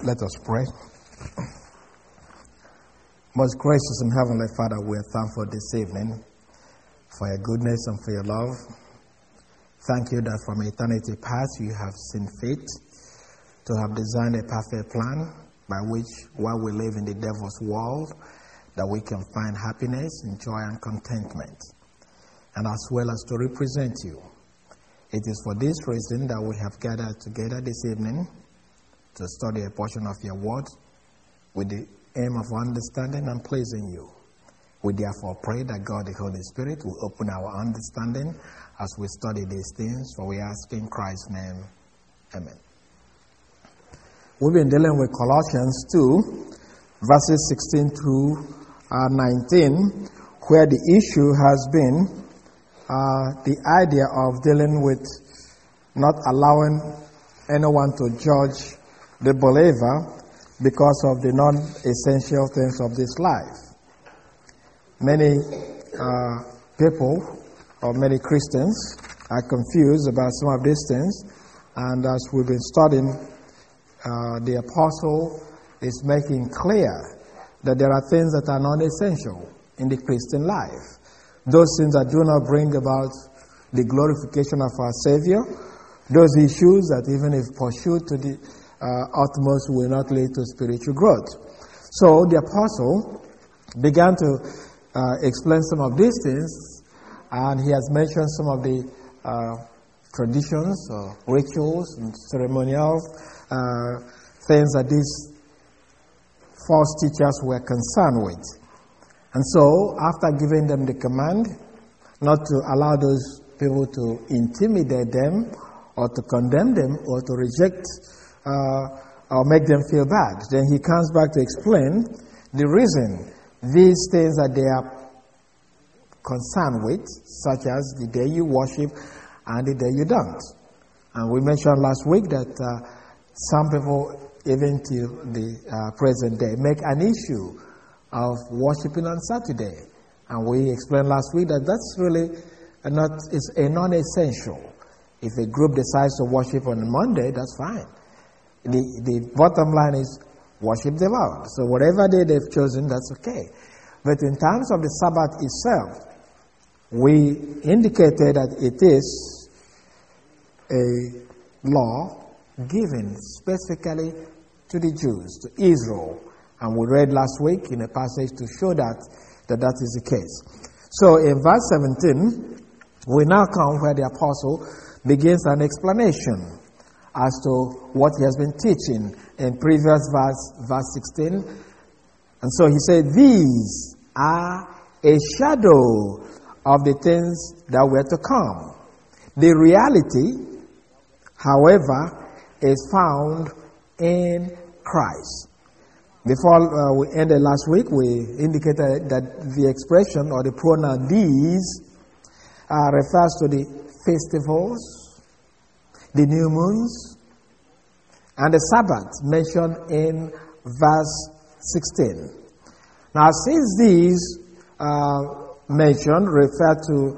Let us pray. Most gracious and heavenly Father, we are thankful this evening for your goodness and for your love. Thank you that from eternity past you have seen fit to have designed a perfect plan by which, while we live in the devil's world, that we can find happiness and joy and contentment, and as well as to represent you. It is for this reason that we have gathered together this evening to study a portion of your word with the aim of understanding and pleasing you. We therefore pray that God the Holy Spirit will open our understanding as we study these things, for we ask in Christ's name. Amen. We've been dealing with Colossians 2, verses 16 through 19, where the issue has been the idea of dealing with not allowing anyone to judge the believer because of the non-essential things of this life. Many people or many Christians are confused about some of these things, and as we've been studying, the apostle is making clear that there are things that are non-essential in the Christian life. Those things that do not bring about the glorification of our Savior, those issues that even if pursued to the utmost will not lead to spiritual growth. So the apostle began to explain some of these things, and he has mentioned some of the traditions or rituals and ceremonial things that these false teachers were concerned with. And so, after giving them the command not to allow those people to intimidate them or to condemn them or to reject or make them feel bad, then he comes back to explain the reason these things that they are concerned with, such as the day you worship and the day you don't. And we mentioned last week that some people, even till the present day, make an issue of worshiping on Saturday. And we explained last week that that's really is a non-essential. If a group decides to worship on Monday, that's fine. The bottom line is worship the Lord. So whatever day they've chosen, that's okay. But in terms of the Sabbath itself, we indicated that it is a law given specifically to the Jews, to Israel. And we read last week in a passage to show that is the case. So in verse 17, we now come where the apostle begins an explanation as to what he has been teaching in previous verse 16. And so he said, these are a shadow of the things that were to come. The reality, however, is found in Christ. Before we ended last week, we indicated that the expression or the pronoun these refers to the festivals, the new moons, and the Sabbath mentioned in verse 16. Now, since these mentioned refer to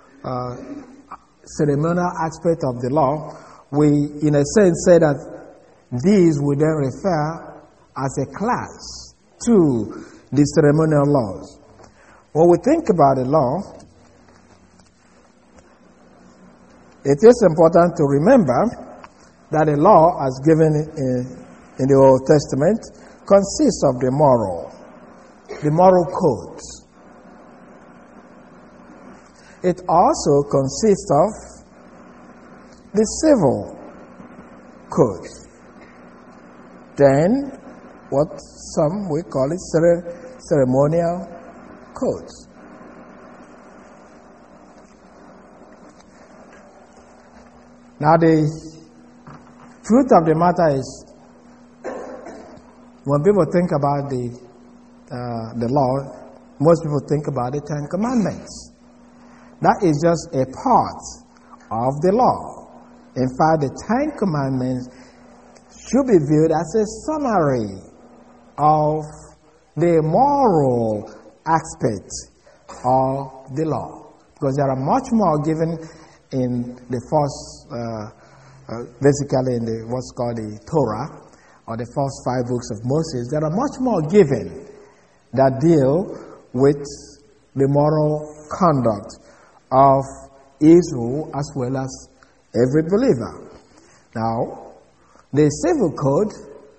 ceremonial aspect of the law, we, in a sense, say that these would then refer as a class to the ceremonial laws. When we think about the law, it is important to remember that a law, as given in the Old Testament, consists of the moral codes. It also consists of the civil codes. Then, what some we call it ceremonial codes. Now, the truth of the matter is, when people think about the law, most people think about the Ten Commandments. That is just a part of the law. In fact, the Ten Commandments should be viewed as a summary of the moral aspect of the law. Because there are much more given in the first, basically in the what's called the Torah, or the first 5 books of Moses, there are much more given that deal with the moral conduct of Israel as well as every believer. Now, the civil code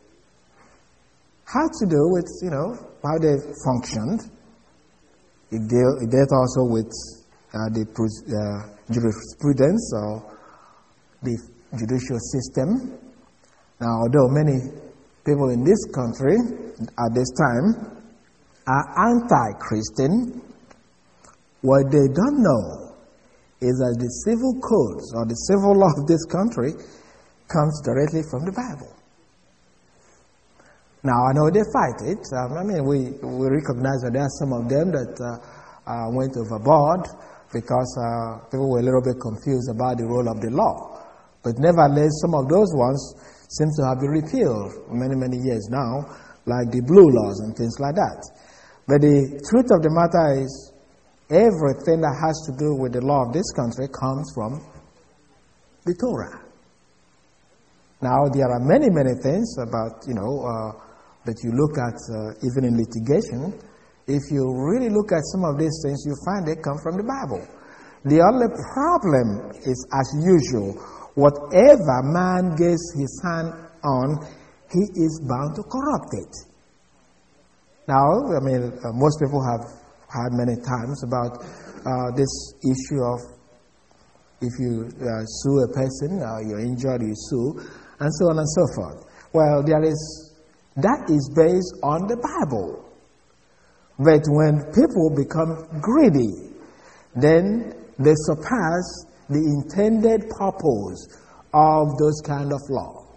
had to do with, how they functioned. It dealt also with the jurisprudence or the judicial system. Now, although many people in this country at this time are anti-Christian, what they don't know is that the civil codes or the civil law of this country comes directly from the Bible. Now, I know they fight it. We recognize that there are some of them that went overboard because people were a little bit confused about the role of the law. But nevertheless, some of those ones seem to have been repealed many, many years now, like the blue laws and things like that. But the truth of the matter is, everything that has to do with the law of this country comes from the Torah. Now, there are many, many things about, that you look at even in litigation. If you really look at some of these things, you find they come from the Bible. The only problem is, as usual, whatever man gets his hand on, he is bound to corrupt it. Now, most people have heard many times about this issue of if you sue a person, you're injured, you sue, and so on and so forth. Well, that is based on the Bible. But when people become greedy, then they surpass the intended purpose of those kind of law.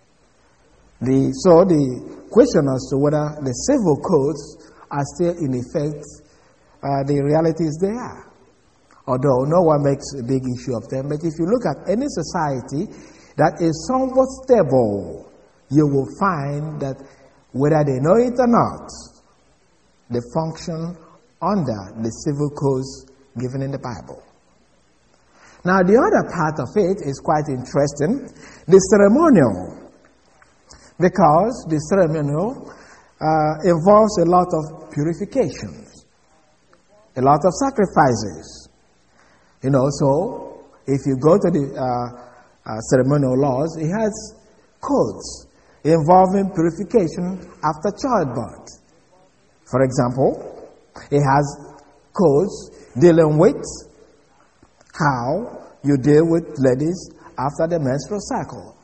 So the question as to whether the civil codes are still in effect, the reality is they are. Although no one makes a big issue of them, but if you look at any society that is somewhat stable, you will find that whether they know it or not, they function under the civil codes given in the Bible. Now, the other part of it is quite interesting, the ceremonial, because the ceremonial involves a lot of purifications, a lot of sacrifices. So if you go to the ceremonial laws, it has codes involving purification after childbirth. For example, it has codes dealing with how you deal with ladies after the menstrual cycle.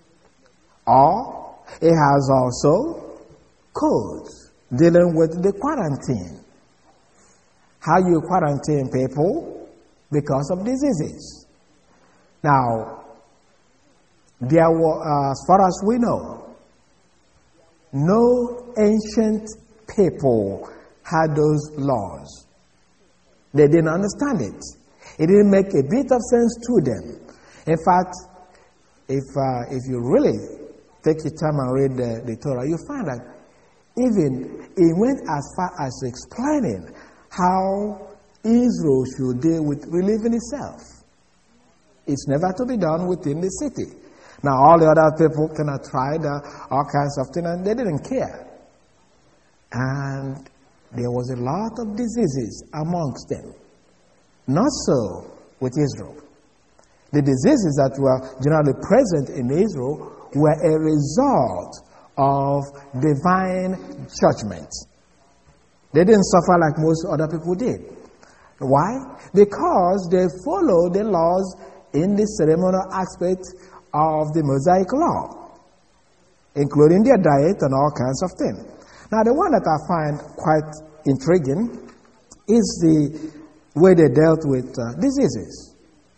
Or it has also codes dealing with the quarantine. How you quarantine people because of diseases. Now, there were, as far as we know, no ancient people had those laws. They didn't understand it. It didn't make a bit of sense to them. In fact, if you really take your time and read the Torah, you find that even it went as far as explaining how Israel should deal with relieving itself. It's never to be done within the city. Now, all the other people kind of tried all kinds of things, and they didn't care. And there was a lot of diseases amongst them. Not so with Israel. The diseases that were generally present in Israel were a result of divine judgment. They didn't suffer like most other people did. Why? Because they followed the laws in the ceremonial aspect of the Mosaic law, including their diet and all kinds of things. Now, the one that I find quite intriguing is the way they dealt with diseases.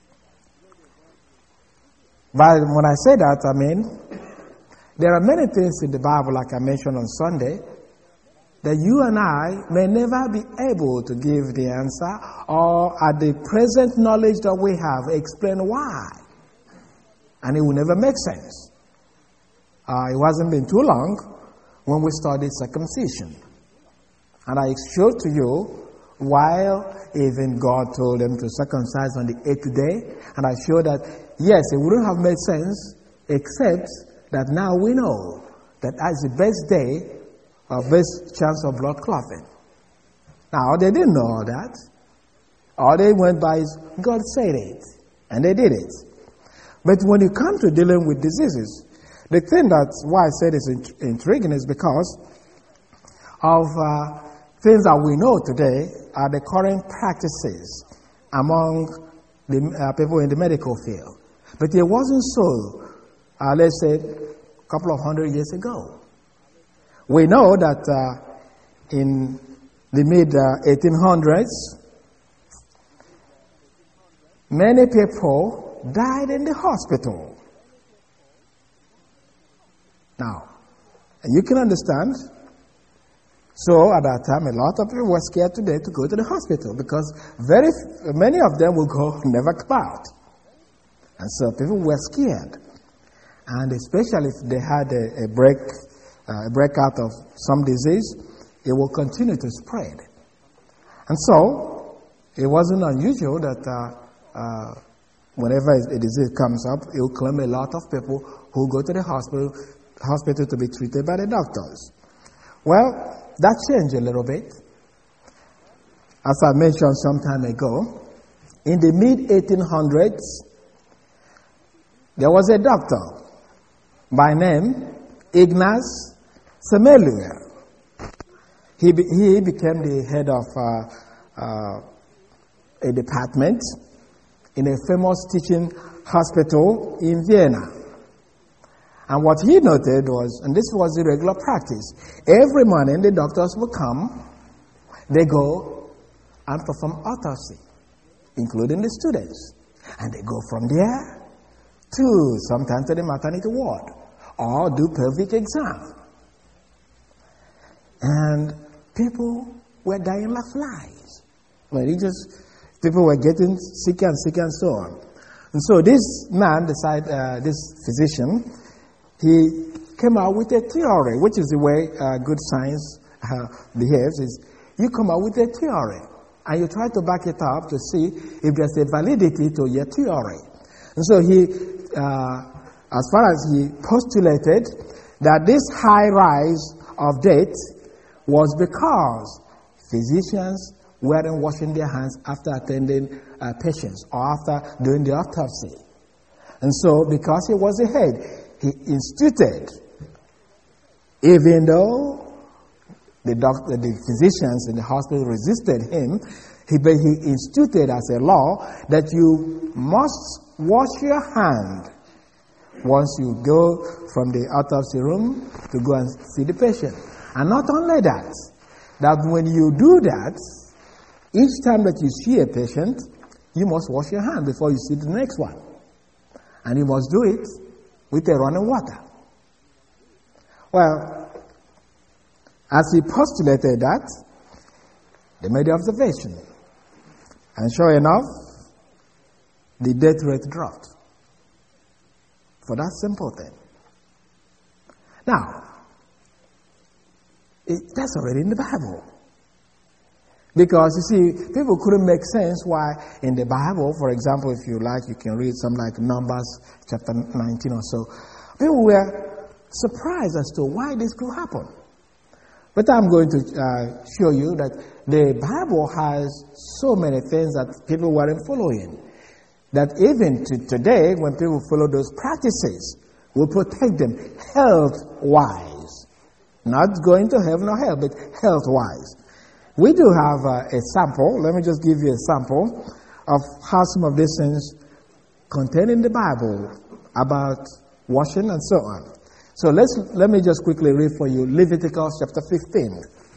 But when I say that, I mean, there are many things in the Bible, like I mentioned on Sunday, that you and I may never be able to give the answer, or at the present knowledge that we have, explain why. And it will never make sense. It hasn't been too long when we studied circumcision. And I showed to you while even God told them to circumcise on the 8th day. And I showed that, yes, it wouldn't have made sense, except that now we know that is the best day or best chance of blood clotting. Now, they didn't know all that. All they went by is, God said it, and they did it. But when you come to dealing with diseases, the thing that's why I said it's intriguing is because of things that we know today are the current practices among the people in the medical field. But it wasn't so, let's say, a couple of 100 years ago. We know that in the mid-1800s, many people died in the hospital. Now, you can understand. So at that time, a lot of people were scared today to go to the hospital because many of them will go never come out. And so people were scared. And especially if they had a breakout of some disease, it will continue to spread. And so it wasn't unusual that whenever a disease comes up, it will claim a lot of people who go to the hospital to be treated by the doctors. Well, that changed a little bit. As I mentioned some time ago, in the mid-1800s, there was a doctor by name Ignaz Semmelweis. He became the head of a department in a famous teaching hospital in Vienna. And what he noted was, and this was the regular practice, every morning the doctors would come, they go and perform autopsy, including the students. And they go from there to sometimes to the maternity ward or do pelvic exam. And people were dying like flies. People were getting sicker and sicker and so on. And so this man this physician, he came out with a theory, which is the way good science behaves, is you come out with a theory and you try to back it up to see if there's a validity to your theory. And so he, as far as he postulated that this high rise of death was because physicians weren't washing their hands after attending patients or after doing the autopsy. And so because he was the head, he instituted, even though the physicians in the hospital resisted him, he instituted as a law that you must wash your hand once you go from the autopsy room to go and see the patient. And not only that when when you do that, each time that you see a patient, you must wash your hand before you see the next one. And you must do it with a running water. Well, as he postulated that, they made the observation. And sure enough, the death rate dropped. For that simple thing. Now, that's already in the Bible. Because, you see, people couldn't make sense why in the Bible, for example, if you like, you can read something like Numbers chapter 19 or so. People were surprised as to why this could happen. But I'm going to show you that the Bible has so many things that people weren't following. That even today, when people follow those practices, will protect them health-wise. Not going to heaven or hell, but health-wise. We do have a sample. Let me just give you a sample of how some of these things contained in the Bible about washing and so on. So let me just quickly read for you Leviticus chapter 15.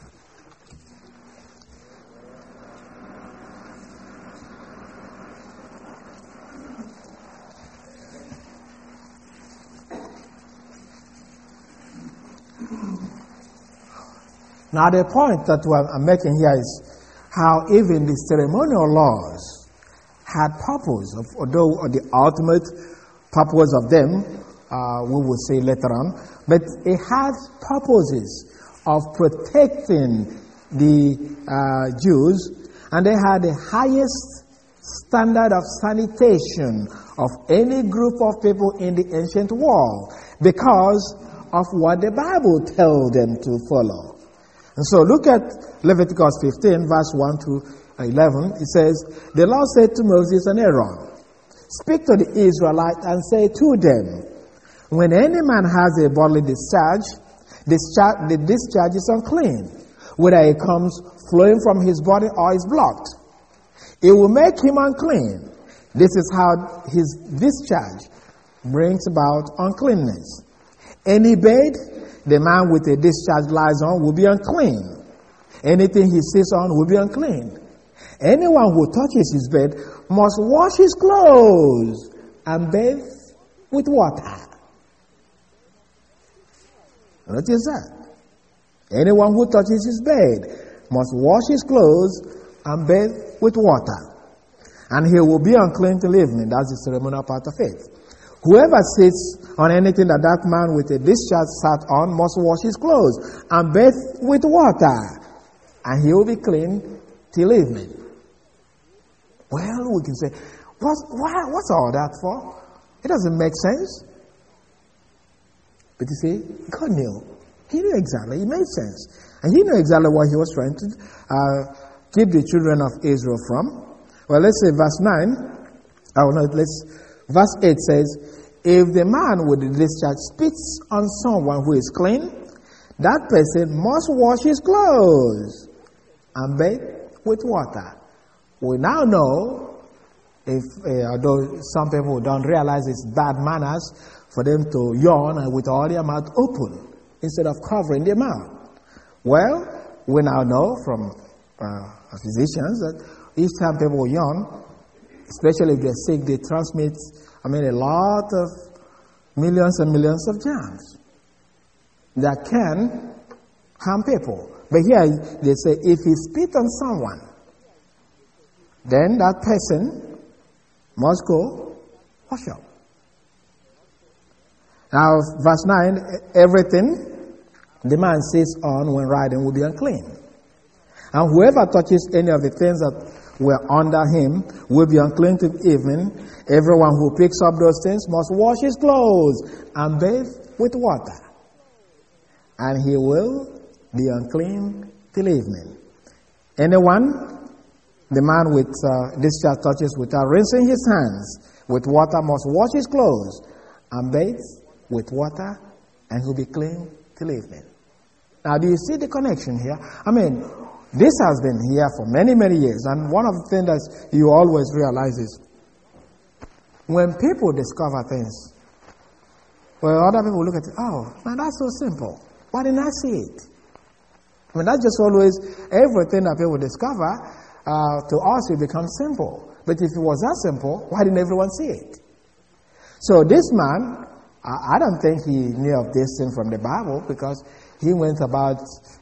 Now the point that I'm making here is how even the ceremonial laws had purpose, although the ultimate purpose of them we will say later on, but it had purposes of protecting the Jews, and they had the highest standard of sanitation of any group of people in the ancient world because of what the Bible tells them to follow. And so look at Leviticus 15, verse 1 to 11. It says, the Lord said to Moses and Aaron, speak to the Israelites and say to them, when any man has a bodily discharge, the discharge is unclean, whether it comes flowing from his body or is blocked. It will make him unclean. This is how his discharge brings about uncleanness. Any bed the man with a discharge lies on will be unclean. Anything he sits on will be unclean. Anyone who touches his bed must wash his clothes and bathe with water. Notice that. Anyone who touches his bed must wash his clothes and bathe with water. And he will be unclean till evening. That's the ceremonial part of it. Whoever sits on anything that man with a discharge sat on must wash his clothes and bathe with water. And he will be clean till evening. Well, we can say, what's all that for? It doesn't make sense. But you see, God knew. He knew exactly. It made sense. And he knew exactly what he was trying to keep the children of Israel from. Well, let's say verse 9. Verse 8 says, if the man with the discharge spits on someone who is clean, that person must wash his clothes and bathe with water. We now know, although some people don't realize it's bad manners for them to yawn and with all their mouth open instead of covering their mouth. Well, we now know from physicians that each time people yawn, especially if they're sick, they transmit, a lot of millions and millions of germs that can harm people. But here they say if he spit on someone, then that person must go wash up. Now, verse 9, everything the man sits on when riding will be unclean. And whoever touches any of the things that were under him will be unclean till evening. Everyone who picks up those things must wash his clothes and bathe with water. And he will be unclean till evening. Anyone, the man with discharge touches without rinsing his hands with water must wash his clothes and bathe with water, and he'll be clean till evening. Now, do you see the connection here? This has been here for many, many years. And one of the things that you always realize is when people discover things, well, other people look at it, oh, man, that's so simple. Why didn't I see it? That's just always everything that people discover, to us it becomes simple. But if it was that simple, why didn't everyone see it? So this man, I don't think he knew of this thing from the Bible because he went about,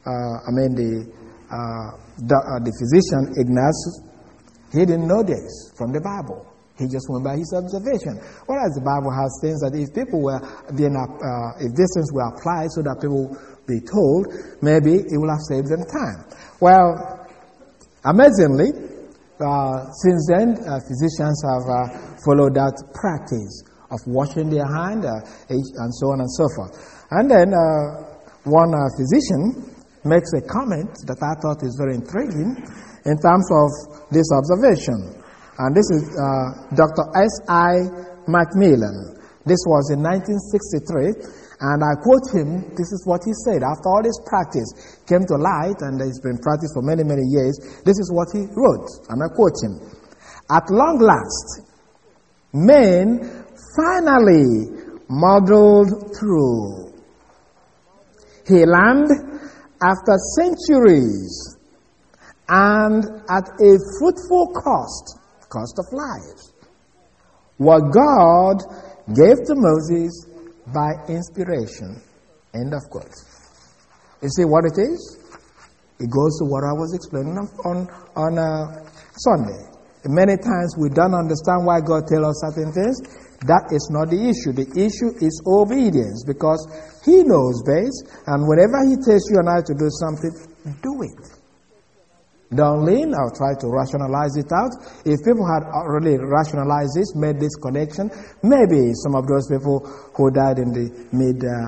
the physician Ignatius, he didn't know this from the Bible. He just went by his observation. Whereas the Bible has things that if people were if these things were applied so that people be told, maybe it will have saved them time. Well, amazingly, since then, physicians have followed that practice of washing their hand and so on and so forth. And then one physician makes a comment that I thought is very intriguing in terms of this observation. And this is Dr. S.I. Macmillan. This was in 1963, and I quote him. This is what he said. After all this practice came to light, and it's been practiced for many, many years, this is what he wrote, and I quote him. At long last, men finally muddled through. He learned after centuries and at a fruitful cost of life, what God gave to Moses by inspiration. End of quote. You see what it is? It goes to what I was explaining on Sunday. Many times we don't understand why God tells us certain things. That is not the issue. The issue is obedience, because He knows best, and whenever He tells you and I to do something, do it. Don't lean or try to rationalize it out. If people had already rationalized this, made this connection, maybe some of those people who died in the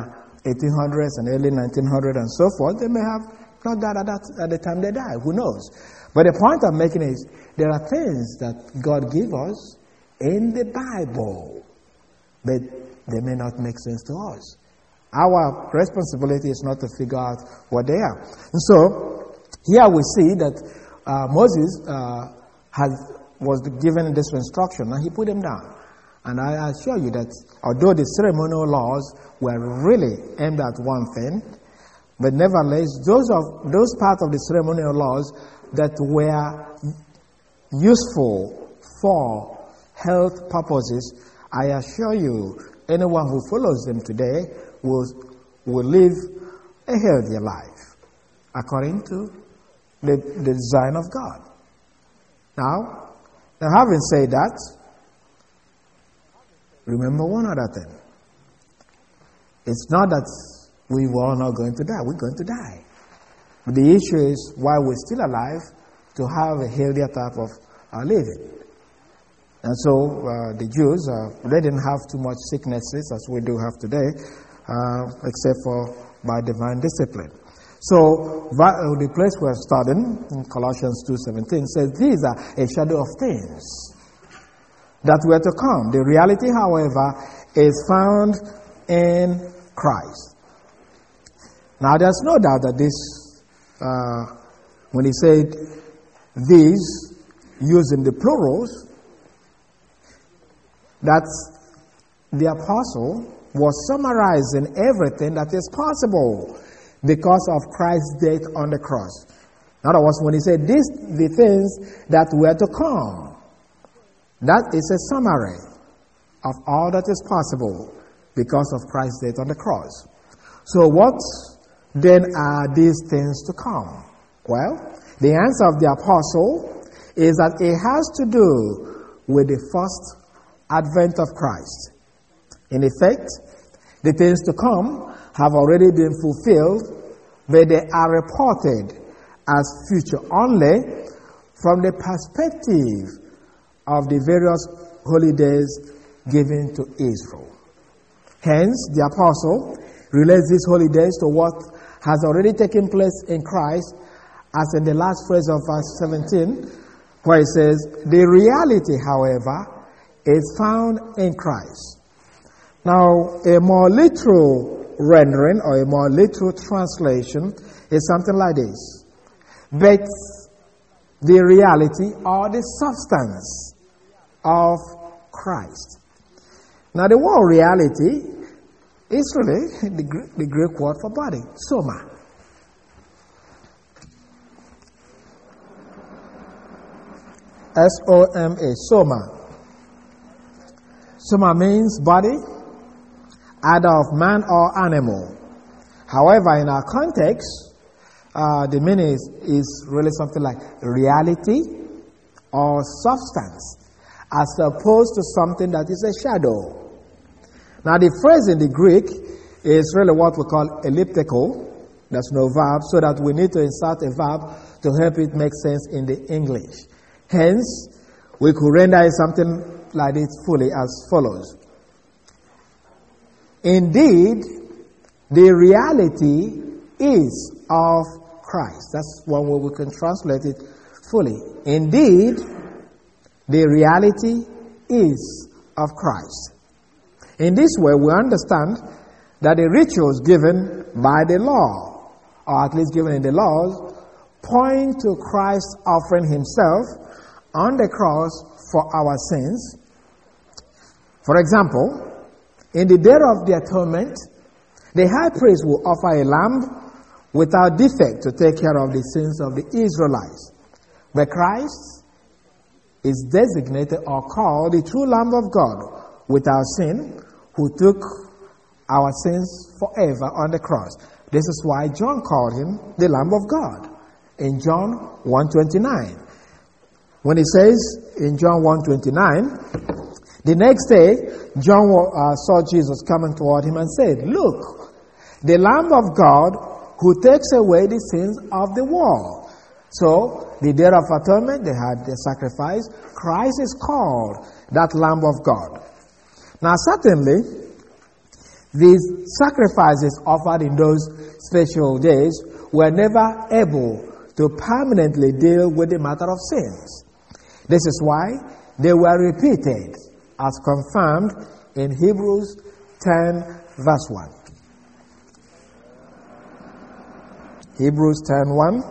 1800s and early 1900s and so forth. They may have not died at the time they died. Who knows? But the point I'm making is there are things that God gives us in the Bible, but they may not make sense to us. Our responsibility is not to figure out what they are. And so, here we see that Moses was given this instruction, and he put them down. And I assure you that although the ceremonial laws were really aimed at one thing, but nevertheless, those parts of the ceremonial laws that were useful for health purposes, I assure you, anyone who follows them today will live a healthier life according to the design of God. Now, having said that, remember one other thing. It's not that we were all not going to die. We're going to die. But the issue is, while we're still alive, to have a healthier type of living. And so the Jews, they didn't have too much sicknesses as we do have today, except for by divine discipline. So the place we're studying, in Colossians 2:17, says these are a shadow of things that were to come. The reality, however, is found in Christ. Now, there's no doubt that this, when he said these, using the plurals, that the apostle was summarizing everything that is possible because of Christ's death on the cross. In other words, when he said these, the things that were to come, that is a summary of all that is possible because of Christ's death on the cross. So what then are these things to come? Well, the answer of the apostle is that it has to do with the first advent of Christ. In effect, the things to come have already been fulfilled, but they are reported as future only from the perspective of the various holy days given to Israel. Hence, the apostle relates these holy days to what has already taken place in Christ, as in the last phrase of verse 17, where it says, the reality, however, is found in Christ. Now, a more literal rendering or a more literal translation is something like this. But the reality or the substance of Christ. Now, the word reality is really the Greek word for body, soma. S-O-M-A, soma. Soma means body, either of man or animal. However, in our context, the meaning is really something like reality or substance, as opposed to something that is a shadow. Now, the phrase in the Greek is really what we call elliptical. There's no verb, so that we need to insert a verb to help it make sense in the English. Hence, we could render it something like this fully as follows. Indeed, the reality is of Christ. That's one way we can translate it fully. Indeed, the reality is of Christ. In this way, we understand that the rituals given by the law, or at least given in the laws, point to Christ offering himself on the cross for our sins. For example, in the day of the atonement, the high priest will offer a lamb without defect to take care of the sins of the Israelites. But Christ is designated or called the true Lamb of God without sin, who took our sins forever on the cross. This is why John called him the Lamb of God in John 1:29. When he says in John 1:29, the next day, John saw Jesus coming toward him and said, "Look, the Lamb of God who takes away the sins of the world." So, the day of atonement, they had the sacrifice. Christ is called that Lamb of God. Now, certainly, These sacrifices offered in those special days were never able to permanently deal with the matter of sins. This is why they were repeated, as confirmed in Hebrews 10, verse 1. Hebrews 10:1.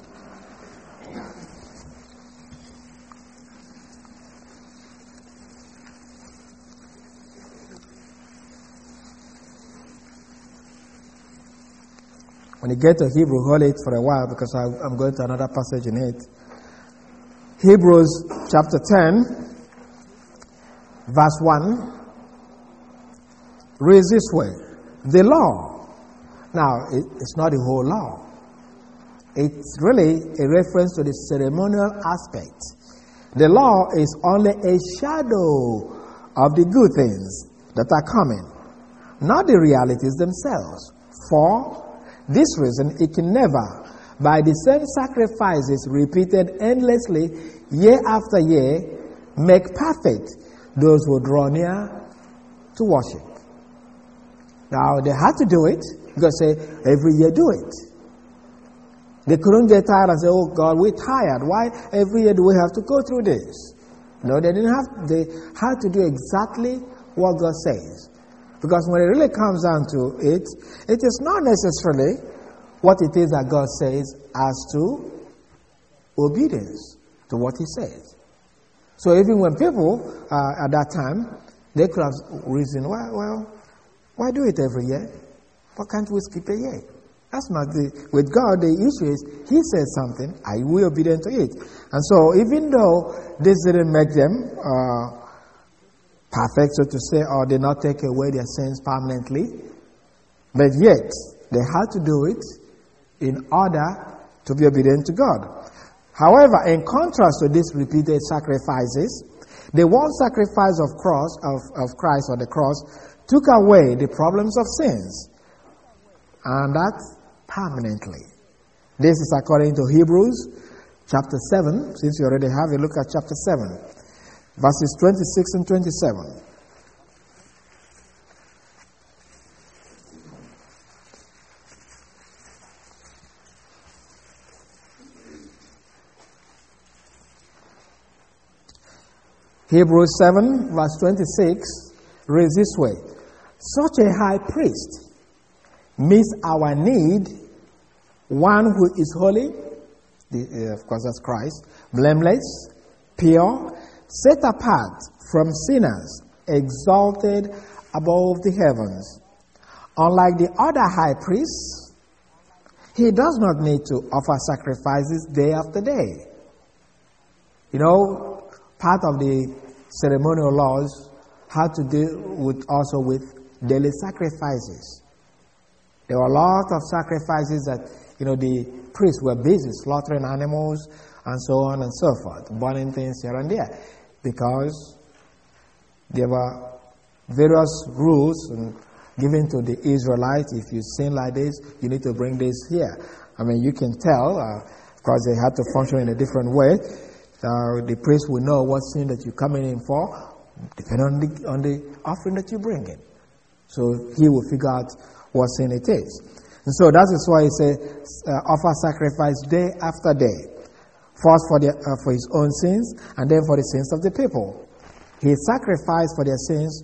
When you get to Hebrew, hold it for a while because I'm going to another passage in it. Hebrews chapter 10, verse 1, reads this way. The law. Now, it's not the whole law. It's really a reference to the ceremonial aspect. The law is only a shadow of the good things that are coming, not the realities themselves. For this reason, it can never, by the same sacrifices repeated endlessly year after year, make perfect those who draw near to worship. Now, they had to do it because say every year do it. They couldn't get tired and say, "Oh God, we're tired. Why every year do we have to go through this?" No, they didn't have. They had to do exactly what God says. Because when it really comes down to it, it is not necessarily what it is that God says as to obedience to what He says. So even when people at that time, they could have reasoned, why do it every year? Why can't we skip a year? That's not with God, the issue is He says something, I will be obedient to it. And so even though this didn't make them perfect, so to say, or did not take away their sins permanently, but yet they had to do it in order to be obedient to God. However, in contrast to these repeated sacrifices, the one sacrifice of Christ on the cross took away the problems of sins, and that permanently. This is according to Hebrews chapter 7, since you already have a look at chapter 7. Verses 26 and 27. Hebrews 7, verse 26 reads this way. Such a high priest meets our need, one who is holy, of course that's Christ, blameless, pure, set apart from sinners, exalted above the heavens. Unlike the other high priests, he does not need to offer sacrifices day after day. You know, part of the ceremonial laws had to do also with daily sacrifices. There were a lot of sacrifices that, the priests were busy slaughtering animals and so on and so forth, burning things here and there, because there were various rules given to the Israelites. If you sin like this, you need to bring this here. I mean, you can tell, of course, they had to function in a different way. The priest will know what sin that you're coming in for, depending on the offering that you bring in. So he will figure out what sin it is. And so that is why he says, offer sacrifice day after day. First for his own sins, and then for the sins of the people. He sacrificed for their sins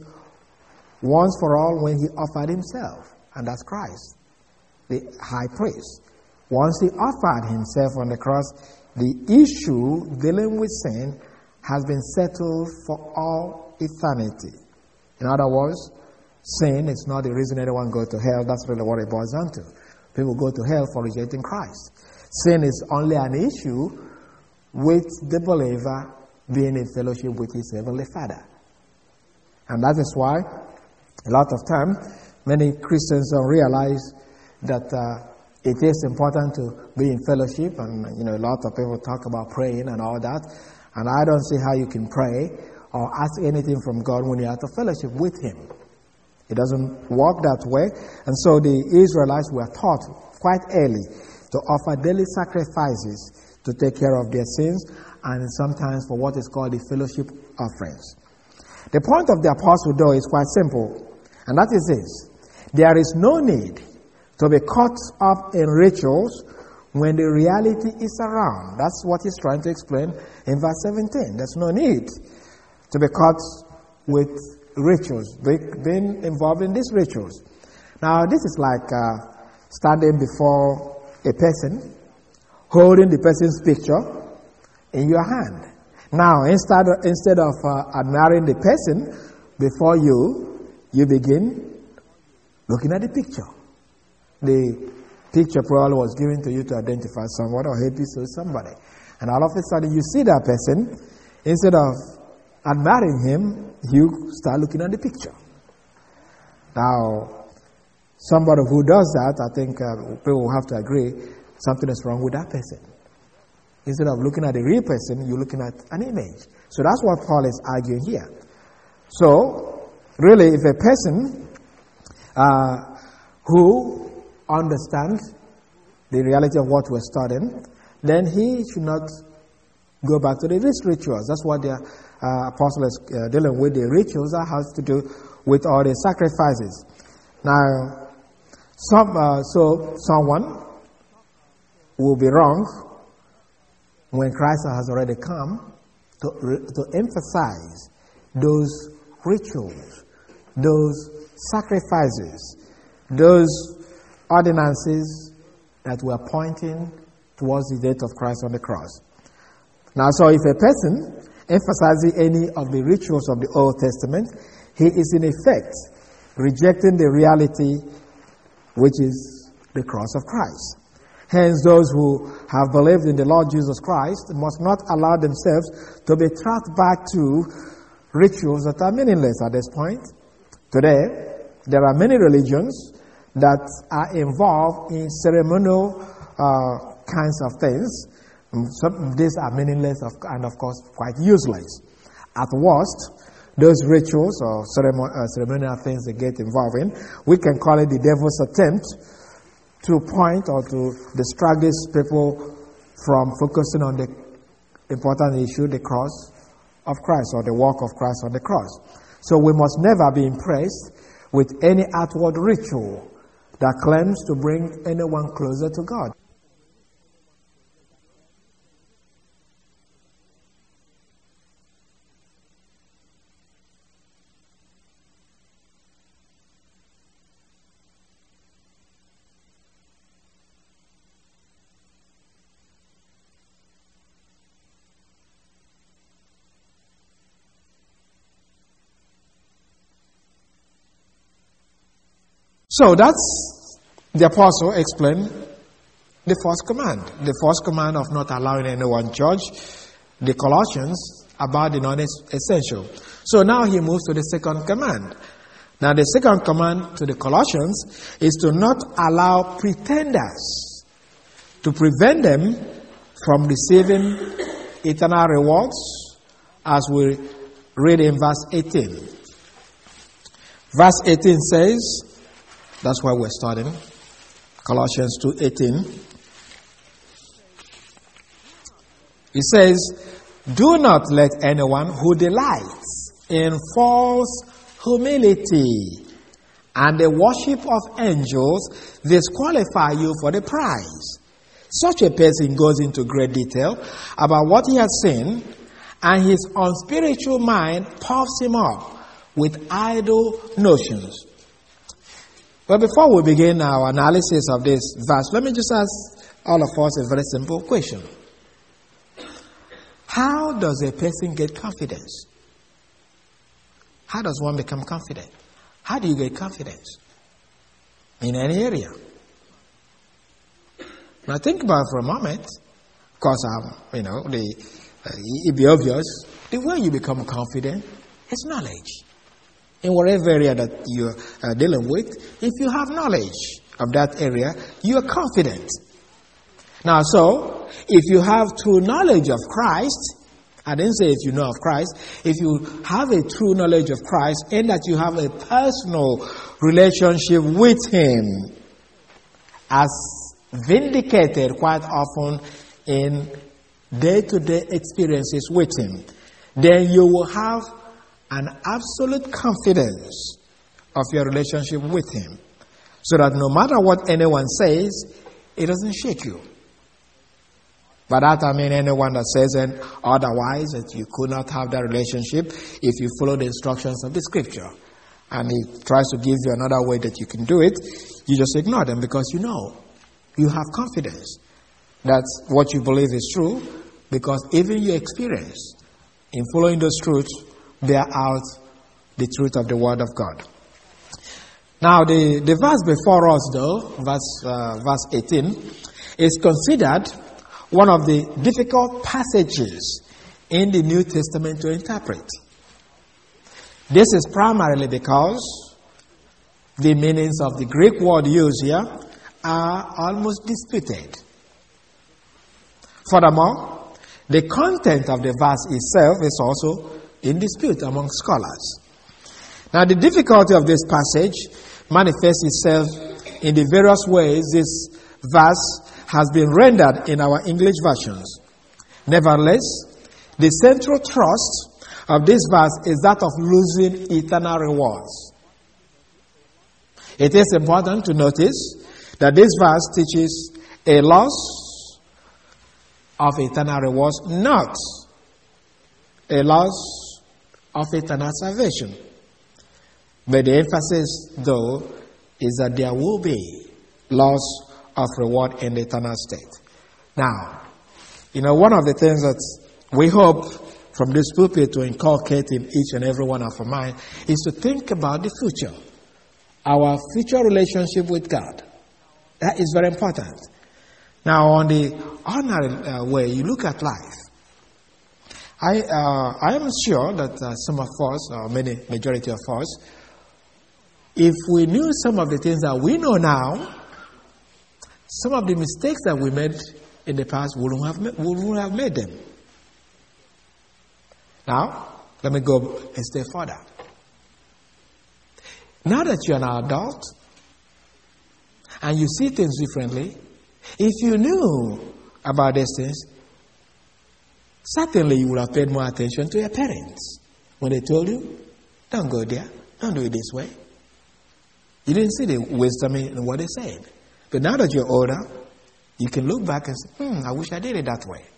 once for all when he offered himself, and that's Christ, the high priest. Once he offered himself on the cross, the issue dealing with sin has been settled for all eternity. In other words, sin is not the reason anyone goes to hell. That's really what it boils down to. People go to hell for rejecting Christ. Sin is only an issue with the believer being in fellowship with his heavenly Father. And that is why a lot of time many Christians don't realize that it is important to be in fellowship, and a lot of people talk about praying and all that, and I don't see how you can pray or ask anything from God when you're out of fellowship with Him. It doesn't work that way. And so the Israelites were taught quite early to offer daily sacrifices to take care of their sins, and sometimes for what is called the fellowship offerings. The point of the apostle, though, is quite simple, and that is this. There is no need to be caught up in rituals when the reality is around. That's what he's trying to explain in verse 17. There's no need to be caught with rituals, being involved in these rituals. Now, this is like standing before a person, holding the person's picture in your hand. Now, instead of admiring the person before you begin looking at the picture. The picture probably was given to you to identify someone or help you see somebody. And all of a sudden you see that person, instead of admiring him, you start looking at the picture. Now, somebody who does that, I think people will have to agree, something is wrong with that person. Instead of looking at the real person, you're looking at an image. So that's what Paul is arguing here. So, really, if a person who understands the reality of what we're studying, then he should not go back to these rituals. That's what the apostle is dealing with, the rituals that has to do with all the sacrifices. Now, someone will be wrong when Christ has already come to emphasize those rituals, those sacrifices, those ordinances that were pointing towards the death of Christ on the cross. Now, so if a person emphasizes any of the rituals of the Old Testament, he is in effect rejecting the reality which is the cross of Christ. Hence, those who have believed in the Lord Jesus Christ must not allow themselves to be tracked back to rituals that are meaningless at this point. Today, there are many religions that are involved in ceremonial kinds of things. Some of these are meaningless and, of course, quite useless. At worst, those rituals or ceremonial things they get involved in, we can call it the devil's attempt to point or to distract these people from focusing on the important issue, the cross of Christ or the work of Christ on the cross. So we must never be impressed with any outward ritual that claims to bring anyone closer to God. So that's the apostle explained the first command. The first command of not allowing anyone judge the Colossians about the non-essential. So now he moves to the second command. Now the second command to the Colossians is to not allow pretenders to prevent them from receiving eternal rewards, as we read in verse 18. Verse 18 says, that's why we're starting. Colossians 2:18. It says, "Do not let anyone who delights in false humility and the worship of angels disqualify you for the prize. Such a person goes into great detail about what he has seen, and his unspiritual mind puffs him up with idle notions." But before we begin our analysis of this verse, let me just ask all of us a very simple question. How does a person get confidence? How does one become confident? How do you get confidence? In any area. Now think about it for a moment. Of course, it'd be obvious. The way you become confident is knowledge. In whatever area that you're dealing with, if you have knowledge of that area, you are confident. Now, so, if you have true knowledge of Christ, I didn't say if you know of Christ, if you have a true knowledge of Christ and that you have a personal relationship with Him, as vindicated quite often in day-to-day experiences with Him, then you will have an absolute confidence of your relationship with Him. So that no matter what anyone says, it doesn't shake you. By that I mean anyone that says otherwise, that you could not have that relationship if you follow the instructions of the Scripture. And he tries to give you another way that you can do it, you just ignore them because you know. You have confidence that what you believe is true because even your experience in following those truths bear out the truth of the Word of God. Now, the verse before us, though, verse 18, is considered one of the difficult passages in the New Testament to interpret. This is primarily because the meanings of the Greek word used here are almost disputed. Furthermore, the content of the verse itself is also in dispute among scholars. Now, the difficulty of this passage manifests itself in the various ways this verse has been rendered in our English versions. Nevertheless, the central thrust of this verse is that of losing eternal rewards. It is important to notice that this verse teaches a loss of eternal rewards, not a loss of eternal salvation. But the emphasis, though, is that there will be loss of reward in the eternal state. Now, one of the things that we hope from this pulpit to inculcate in each and every one of our mind is to think about the future, our future relationship with God. That is very important. Now, on the ordinary way you look at life, I am sure that some of us, or majority of us, if we knew some of the things that we know now, some of the mistakes that we made in the past, we wouldn't have made them. Now, let me go a step further. Now that you're an adult and you see things differently, if you knew about these things, certainly you would have paid more attention to your parents when they told you, don't go there, don't do it this way. You didn't see the wisdom in what they said. But now that you're older, you can look back and say, I wish I did it that way.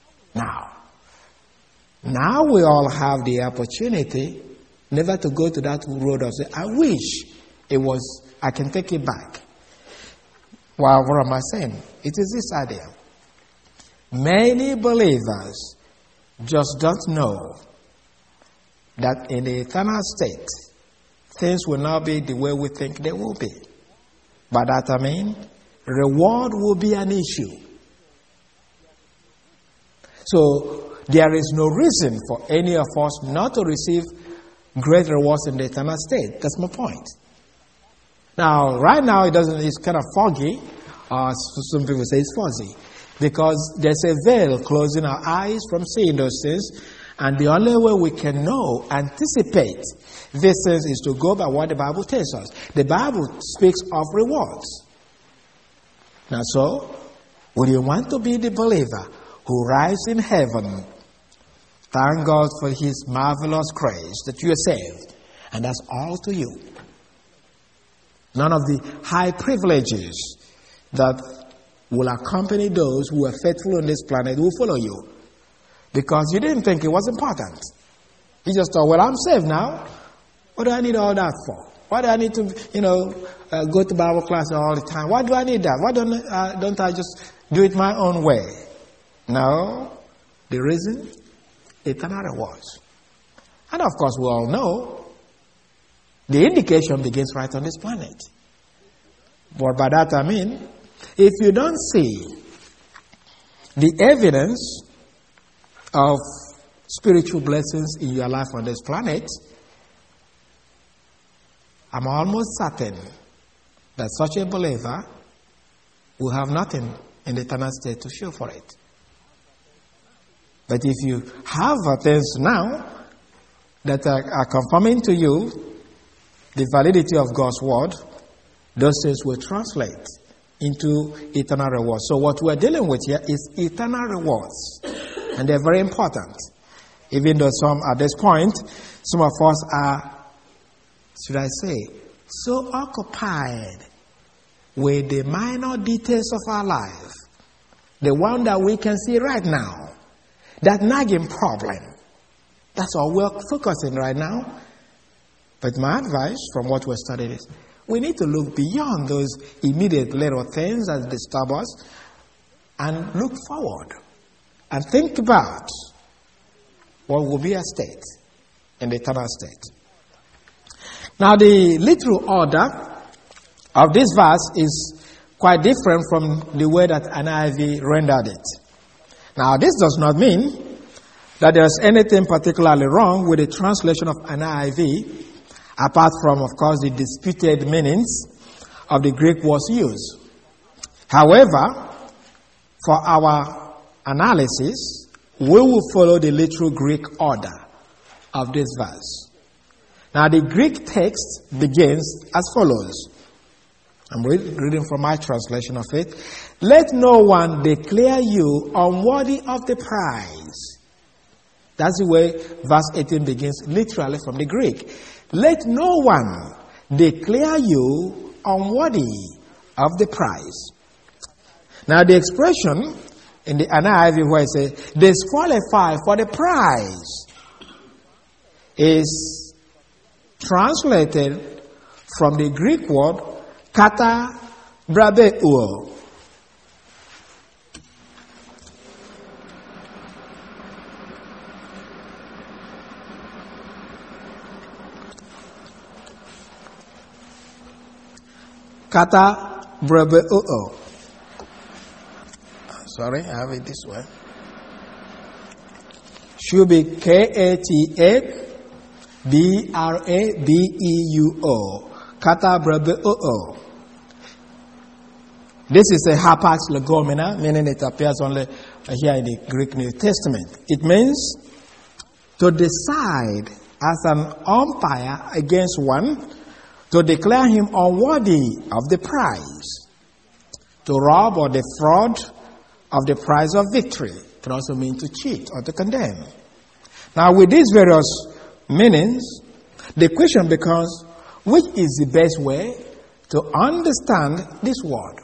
Now we all have the opportunity never to go to that road of saying, I wish I can take it back. Well, what am I saying? It is this idea. Many believers just don't know that in the eternal state, things will not be the way we think they will be. By that I mean, reward will be an issue. So, there is no reason for any of us not to receive great rewards in the eternal state. That's my point. Now, right now, it's kind of foggy. Some people say it's fuzzy. Because there's a veil closing our eyes from seeing those things. And the only way we can anticipate these things is to go by what the Bible tells us. The Bible speaks of rewards. Now, so, would you want to be the believer who rides in heaven? Thank God for His marvelous grace that you are saved. And that's all to you. None of the high privileges that will accompany those who are faithful on this planet will follow you. Because you didn't think it was important. You just thought, well, I'm saved now. What do I need all that for? Why do I need to, go to Bible class all the time? Why do I need that? Why don't I just do it my own way? No. The reason? Eternal rewards. And of course, we all know the indication begins right on this planet. But by that I mean, if you don't see the evidence of spiritual blessings in your life on this planet, I'm almost certain that such a believer will have nothing in the eternal state to show for it. But if you have things now that are confirming to you the validity of God's word, those things will translate into eternal rewards. So what we're dealing with here is eternal rewards. And they're very important. Even though at this point, some of us are, should I say, so occupied with the minor details of our life, the one that we can see right now, that nagging problem. That's all we're focusing right now. But my advice from what we're studying is, we need to look beyond those immediate little things that disturb us and look forward and think about what will be a state in the eternal state. Now, the literal order of this verse is quite different from the way that NIV rendered it. Now, this does not mean that there's anything particularly wrong with the translation of NIV, apart from, of course, the disputed meanings of the Greek words used. However, for our analysis, we will follow the literal Greek order of this verse. Now, the Greek text begins as follows. I'm reading from my translation of it. Let no one declare you unworthy of the prize. That's the way verse 18 begins, literally from the Greek. Let no one declare you unworthy of the prize. Now, the expression in the NIV where it says, disqualified for the prize, is translated from the Greek word kata brabeuo. Kata brabeuo. Sorry, I have it this way. Should be KATABRABEUO. Kata brabeuo. This is a hapax legomena, meaning it appears only here in the Greek New Testament. It means to decide as an umpire against one, to declare him unworthy of the prize, to rob or defraud of the prize of victory. It can also mean to cheat or to condemn. Now, with these various meanings, the question becomes, which is the best way to understand this word?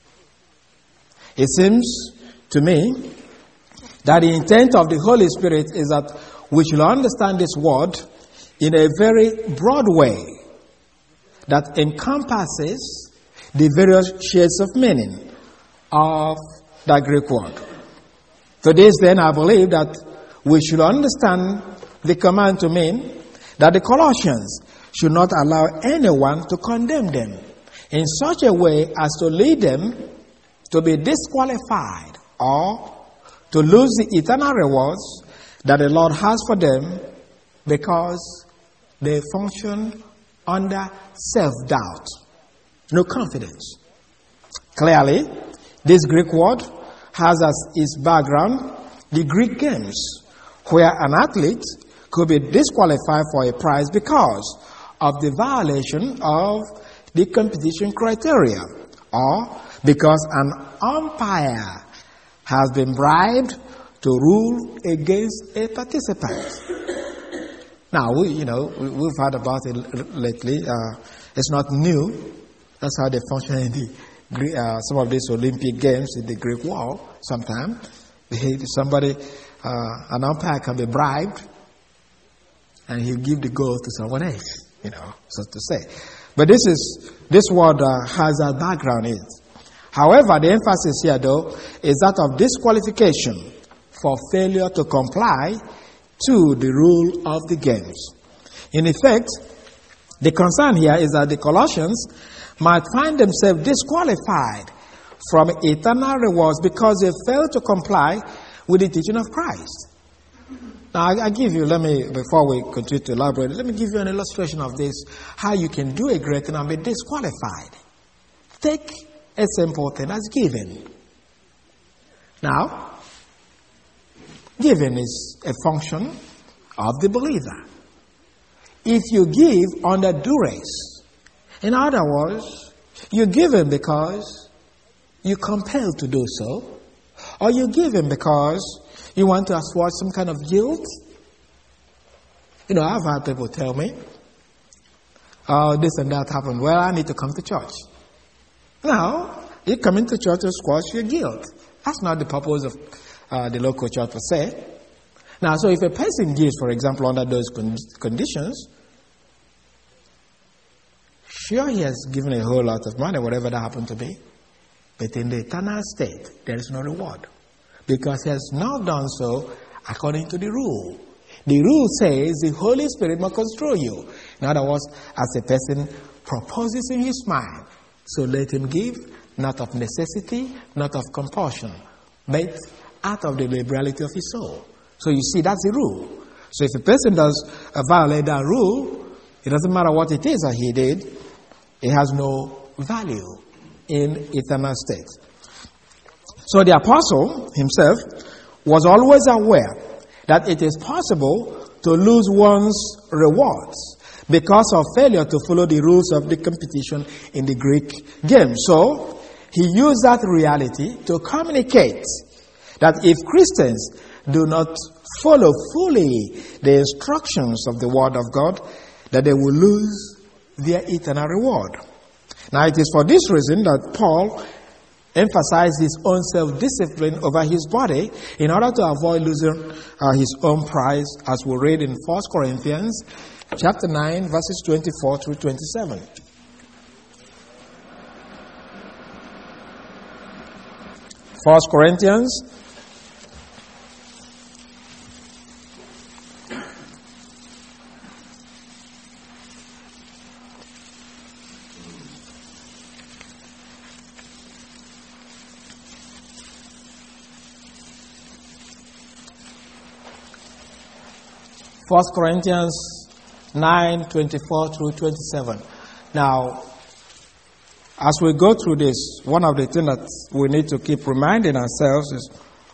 It seems to me that the intent of the Holy Spirit is that we should understand this word in a very broad way that encompasses the various shades of meaning of that Greek word. To this, then, I believe that we should understand the command to mean that the Colossians should not allow anyone to condemn them in such a way as to lead them to be disqualified or to lose the eternal rewards that the Lord has for them because they function under self-doubt, no confidence. Clearly, this Greek word has as its background the Greek games, where an athlete could be disqualified for a prize because of the violation of the competition criteria, or because an umpire has been bribed to rule against a participant. Now, we've heard about it lately. It's not new. That's how they function in the some of these Olympic games in the Greek world. Sometimes somebody, an umpire can be bribed, and he'll give the goal to someone else. So to say. But this word has a background in it. However, the emphasis here, though, is that of disqualification for failure to comply to the rule of the games. In effect, the concern here is that the Colossians might find themselves disqualified from eternal rewards because they failed to comply with the teaching of Christ. Now, before we continue to elaborate, let me give you an illustration of this, how you can do a great thing and be disqualified. Take a simple thing as giving. Now, giving is a function of the believer. If you give under duress, in other words, you give him because you're compelled to do so, or you give him because you want to assuage some kind of guilt. I've had people tell me, this and that happened. Well, I need to come to church. Now, you come into church to squash your guilt. That's not the purpose of the local church per se. Now, so if a person gives, for example, under those conditions, sure, he has given a whole lot of money, whatever that happened to be. But in the eternal state, there is no reward. Because he has not done so according to the rule. The rule says the Holy Spirit must control you. In other words, as a person proposes in his mind, so let him give, not of necessity, not of compulsion, but out of the liberality of his soul. So you see, that's the rule. So if a person does violate that rule, it doesn't matter what it is that he did, it has no value in eternal state. So the apostle himself was always aware that it is possible to lose one's rewards because of failure to follow the rules of the competition in the Greek game. So he used that reality to communicate that if Christians do not follow fully the instructions of the Word of God, that they will lose their eternal reward. Now, it is for this reason that Paul emphasized his own self-discipline over his body in order to avoid losing his own prize, as we read in 1 Corinthians chapter 9, verses 24 through 27. 1 Corinthians First Corinthians 9, 24 through 27. Now, as we go through this, one of the things that we need to keep reminding ourselves is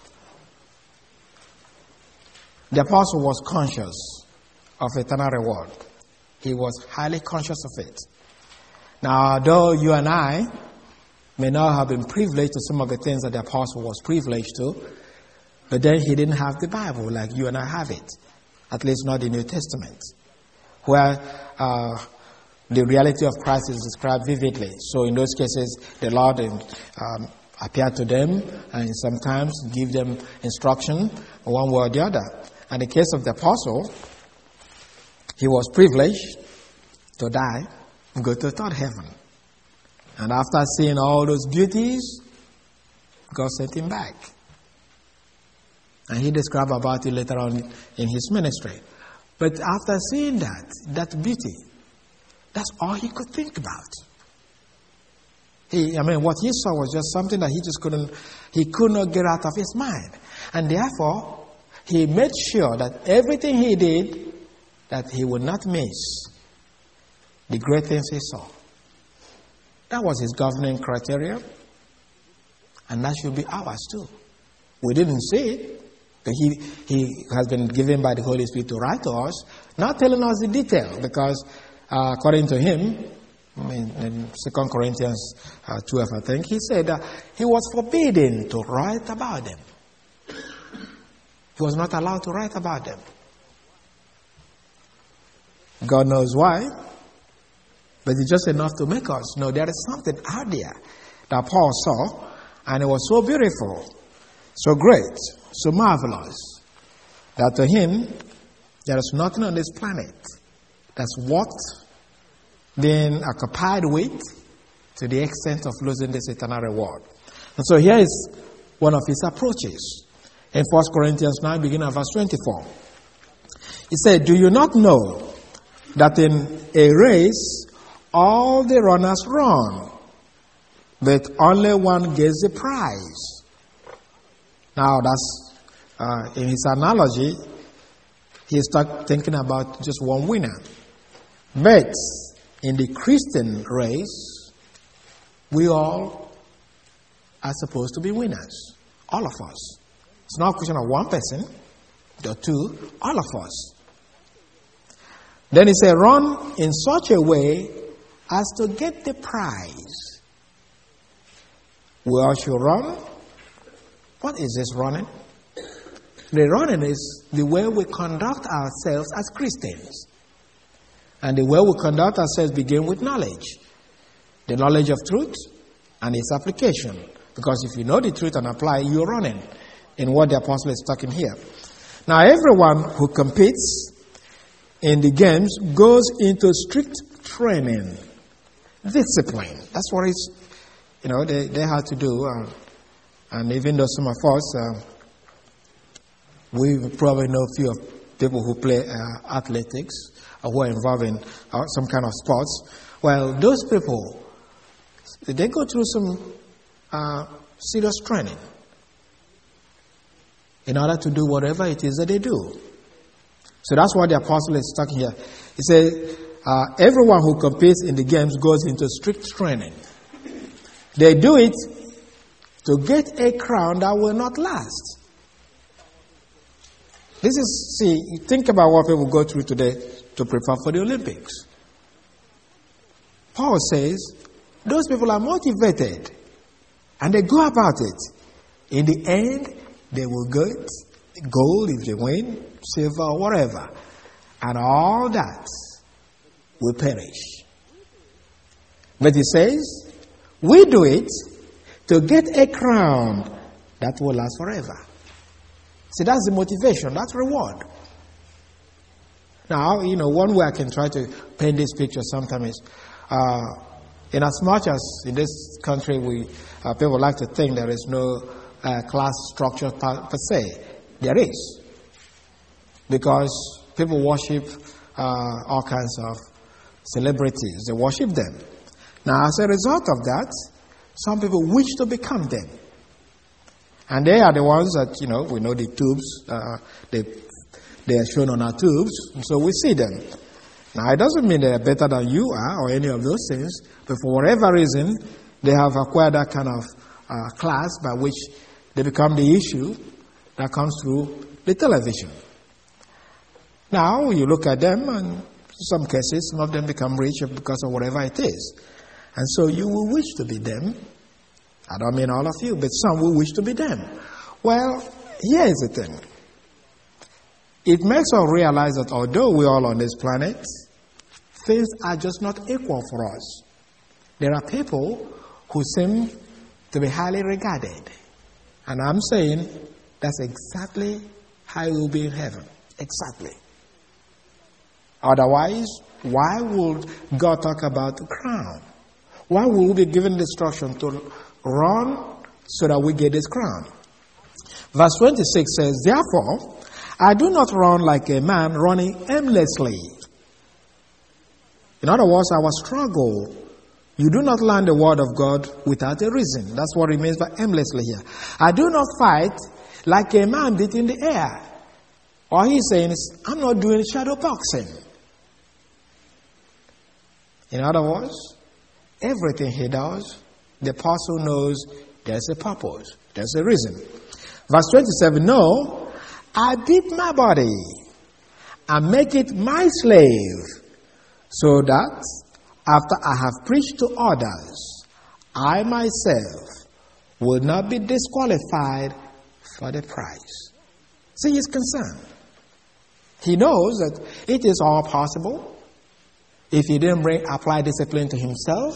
the apostle was conscious of eternal reward. He was highly conscious of it. Now, though you and I may not have been privileged to some of the things that the apostle was privileged to, but then he didn't have the Bible like you and I have it. At least not the New Testament, where the reality of Christ is described vividly. So in those cases, the Lord appeared to them and sometimes give them instruction one way or the other. And in the case of the apostle, he was privileged to die and go to third heaven. And after seeing all those beauties, God sent him back. And he described about it later on in his ministry. But after seeing that beauty, that's all he could think about. What he saw was just something that he could not get out of his mind. And therefore, he made sure that everything he did, that he would not miss the great things he saw. That was his governing criteria. And that should be ours too. We didn't see it. But he has been given by the Holy Spirit to write to us, not telling us the detail, because according to him, in 2 Corinthians 12, I think, he said that he was forbidden to write about them. He was not allowed to write about them. God knows why, but it's just enough to make us know there is something out there that Paul saw, and it was so beautiful, so great, so marvelous, that to him, there is nothing on this planet that's worth being occupied with to the extent of losing this eternal reward. And so here is one of his approaches. In 1 Corinthians 9, beginning at verse 24. He said, "Do you not know that in a race all the runners run, but only one gets the prize?" Now, that's in his analogy, he started thinking about just one winner. But in the Christian race, we all are supposed to be winners. All of us. It's not a question of one person or two, all of us. Then he said, run in such a way as to get the prize. We all should run. What is this running? The running is the way we conduct ourselves as Christians. And the way we conduct ourselves begins with knowledge. The knowledge of truth and its application. Because if you know the truth and apply, you're running in what the apostle is talking here. Now, everyone who competes in the games goes into strict training, discipline. That's what it's, they have to do. And even though some of us, we probably know a few of people who play athletics or who are involved in some kind of sports. Well, those people, they go through some serious training in order to do whatever it is that they do. So that's what the apostle is talking here. He says, everyone who competes in the games goes into strict training. They do it to get a crown that will not last. Think about what people go through today to prepare for the Olympics. Paul says, those people are motivated and they go about it. In the end, they will get gold if they win, silver or whatever. And all that will perish. But he says, we do it to get a crown that will last forever. See, that's the motivation. That's reward. Now, one way I can try to paint this picture sometimes is, in as much as in this country people like to think there is no class structure per se, there is. Because people worship all kinds of celebrities. They worship them. Now, as a result of that, some people wish to become them. And they are the ones that, we know the tubes, they are shown on our tubes, and so we see them. Now, it doesn't mean they are better than you are or any of those things, but for whatever reason, they have acquired that kind of class by which they become the issue that comes through the television. Now, you look at them, and in some cases, some of them become rich because of whatever it is. And so you will wish to be them. I don't mean all of you, but some will wish to be them. Well, here is the thing. It makes us realize that although we're all on this planet, things are just not equal for us. There are people who seem to be highly regarded. And I'm saying that's exactly how you will be in heaven. Exactly. Otherwise, why would God talk about the crown? Why would we be given the instruction to run so that we get this crown? Verse 26 says, therefore, I do not run like a man running aimlessly. In other words, our struggle, you do not learn the word of God without a reason. That's what it means by aimlessly here. I do not fight like a man beating the air. All he's saying is, I'm not doing shadow boxing. In other words, everything he does, the apostle knows there's a purpose, there's a reason. Verse 27, no, I beat my body and make it my slave, so that after I have preached to others, I myself will not be disqualified for the prize. See, he's concerned. He knows that it is all possible if he didn't apply discipline to himself,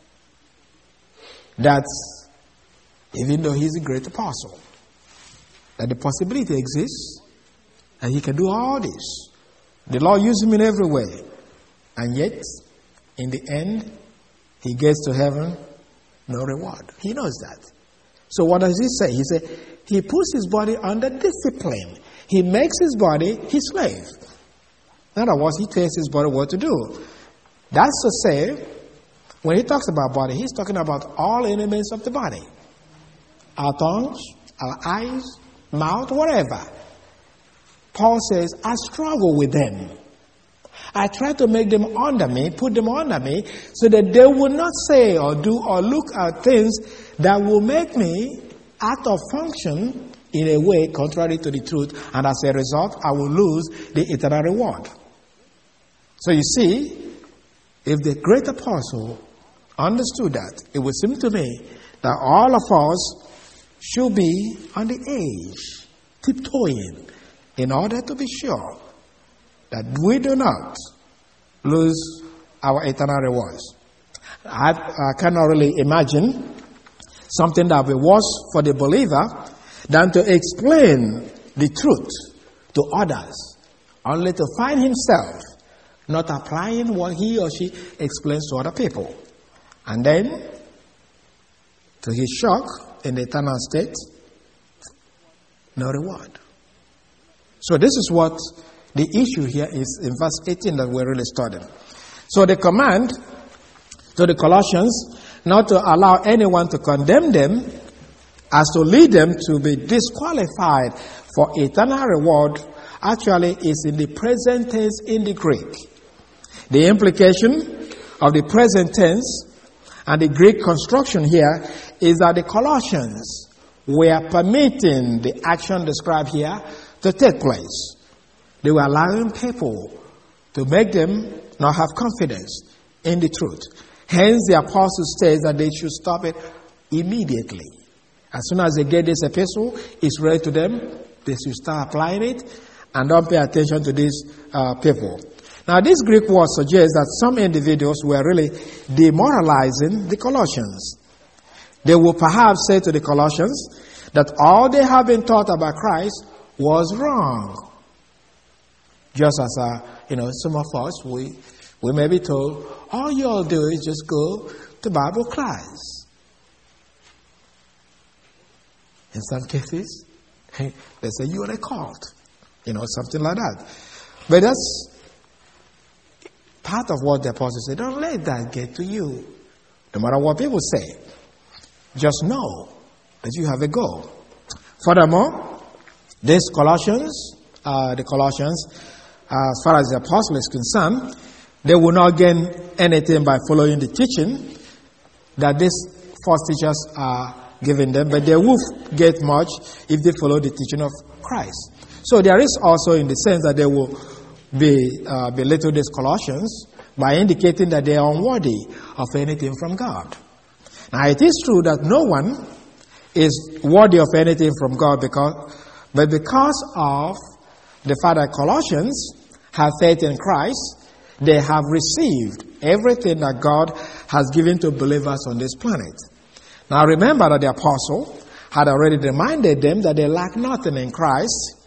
that even though he's a great apostle, that the possibility exists and he can do all this. The Lord uses him in every way. And yet, in the end, he gets to heaven, no reward. He knows that. So what does he say? He said, he puts his body under discipline. He makes his body his slave. In other words, he tells his body what to do. That's to say, when he talks about body, he's talking about all elements of the body. Our tongues, our eyes, mouth, whatever. Paul says, I struggle with them. I try to make them under me, put them under me, so that they will not say or do or look at things that will make me out of function in a way contrary to the truth, and as a result, I will lose the eternal reward. So you see, if the great apostle understood that, it would seem to me that all of us should be on the edge, tiptoeing, in order to be sure that we do not lose our eternal rewards. I cannot really imagine something that will be worse for the believer than to explain the truth to others, only to find himself not applying what he or she explains to other people. And then, to his shock, in the eternal state, no reward. So this is what the issue here is in verse 18 that we're really studying. So the command to the Colossians not to allow anyone to condemn them as to lead them to be disqualified for eternal reward actually is in the present tense in the Greek. The implication of the present tense and the Greek construction here is that the Colossians were permitting the action described here to take place. They were allowing people to make them not have confidence in the truth. Hence, the apostle states that they should stop it immediately. As soon as they get this epistle, it's read to them, they should start applying it and don't pay attention to these people. Now, this Greek word suggests that some individuals were really demoralizing the Colossians. They will perhaps say to the Colossians that all they have been taught about Christ was wrong. Just as, some of us, we may be told, all you all do is just go to Bible class. In some cases, they say you're a cult. Something like that. But that's part of what the apostle said. Don't let that get to you. No matter what people say, just know that you have a goal. Furthermore, these Colossians, as far as the apostle is concerned, they will not gain anything by following the teaching that these false teachers are giving them, but they will get much if they follow the teaching of Christ. So there is also in the sense that they will belittle these Colossians by indicating that they are unworthy of anything from God. Now it is true that no one is worthy of anything from God but because of the fact that Colossians have faith in Christ, they have received everything that God has given to believers on this planet. Now remember that the apostle had already reminded them that they lack nothing in Christ.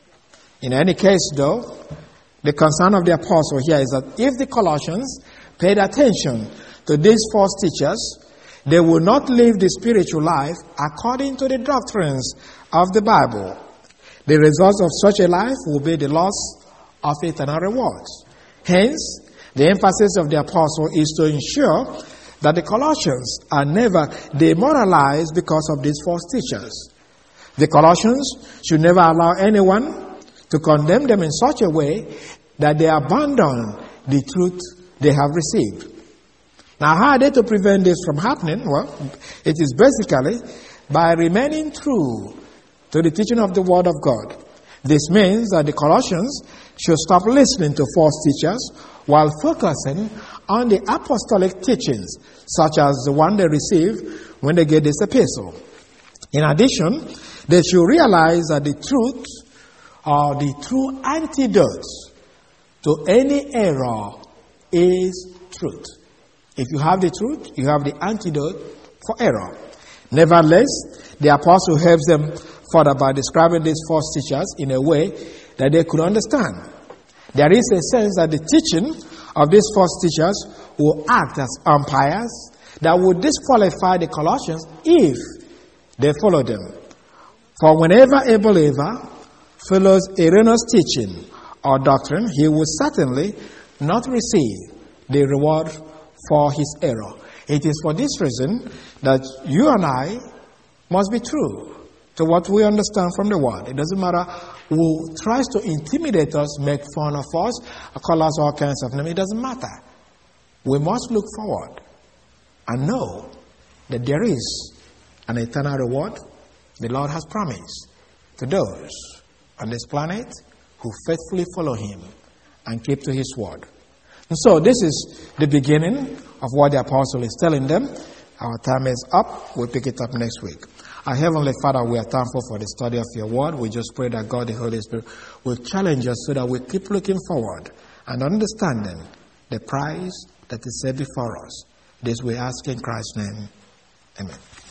In any case, though, the concern of the apostle here is that if the Colossians paid attention to these false teachers, they will not live the spiritual life according to the doctrines of the Bible. The result of such a life will be the loss of eternal rewards. Hence, the emphasis of the apostle is to ensure that the Colossians are never demoralized because of these false teachers. The Colossians should never allow anyone to condemn them in such a way that they abandon the truth they have received. Now, how are they to prevent this from happening? Well, it is basically by remaining true to the teaching of the Word of God. This means that the Colossians should stop listening to false teachers while focusing on the apostolic teachings, such as the one they receive when they get this epistle. In addition, they should realize that the truth or the true antidote to any error is truth. If you have the truth, you have the antidote for error. Nevertheless, the apostle helps them further by describing these false teachers in a way that they could understand. There is a sense that the teaching of these false teachers will act as umpires that would disqualify the Colossians if they follow them. For whenever a believer follows erroneous teaching or doctrine, he will certainly not receive the reward for his error. It is for this reason that you and I must be true to what we understand from the Word. It doesn't matter who tries to intimidate us, make fun of us, call us all kinds of names. It doesn't matter. We must look forward and know that there is an eternal reward the Lord has promised to those on this planet who faithfully follow Him and keep to His word. And so this is the beginning of what the apostle is telling them. Our time is up. We'll pick it up next week. Our Heavenly Father, we are thankful for the study of your word. We just pray that God, the Holy Spirit, will challenge us so that we keep looking forward and understanding the prize that is set before us. This we ask in Christ's name. Amen.